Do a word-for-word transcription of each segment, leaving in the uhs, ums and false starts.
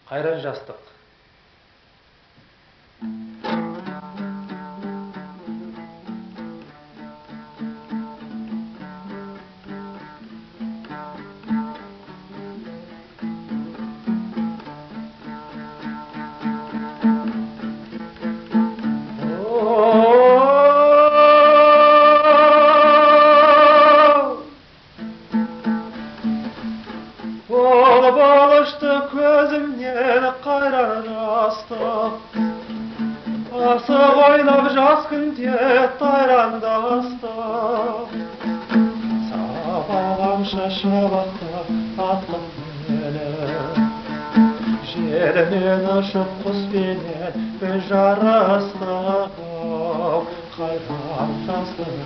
Қайран жастық. Болып алышты көзімнен қайран жастық, асық ойнап жас күнде тайрандастық. Сабағамшы шабақта атқым менен, жермен ұшып құспенен біз жарастық, қайран жастық.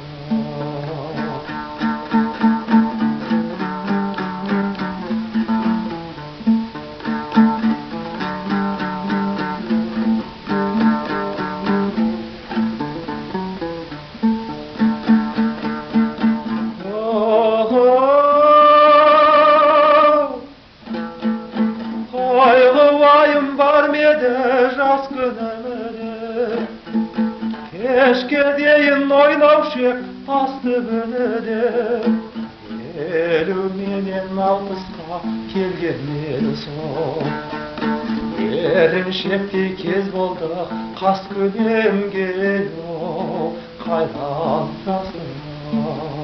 Жас күнімде кешке дейін ойнаушы тас түбінде, елу менен алпысқа келгеннен соң еріншектей кез болды қас күнемге, қайран жастық.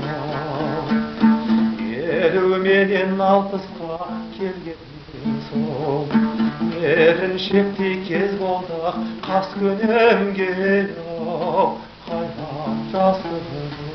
Елу менен алпысқа келгеннен соң еріншектей кез болды қас күнемге, қайран жастық.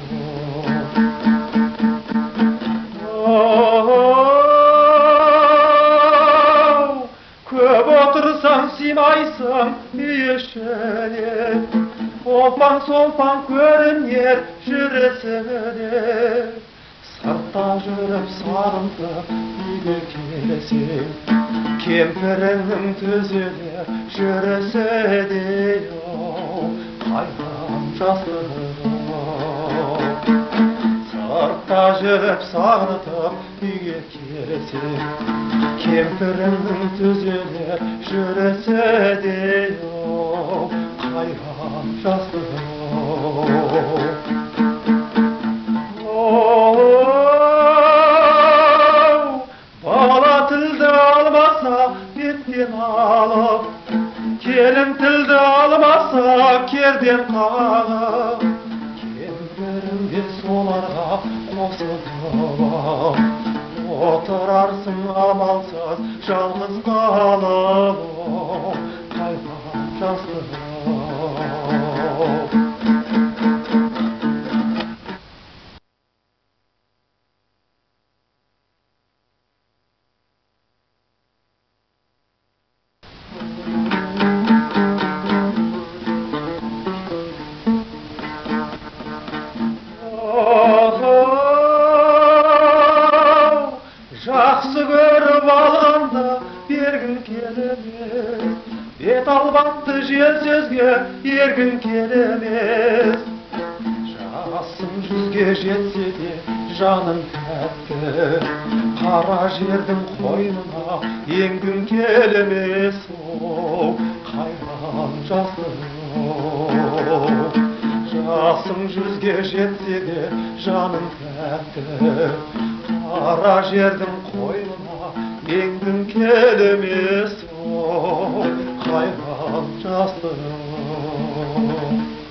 Көп отырсаң сыймайсың үй ішіне, опаң-солпаң көрінер жүрісіңде. Сыртта жүріп сағынтып үйге келсең, кемпіріңнің түзелер жүрісі де, қайран жастық. Сыртта жүріп сағынтып үйге келсең, кемпіріңнің түзелер жүрісі де, қайран жастық. Беттен алып, келін тілді алмаса керден қағып, кемпіріңде соларға қосылып, отырарсың амалсыз жалғыз қалып, қайран жастық. Жақсы көріп алғанда бергін келемес, бет албатты жел сөзге ергін келемес. Жасың жүзге жетсе де жаның тәтті, қара жердің қойнына енгін келемес, қайран жастық. Жасың жүзге жетсе де жаның тәтті, қара жердің қойнына енгін келемес, қайран жастық.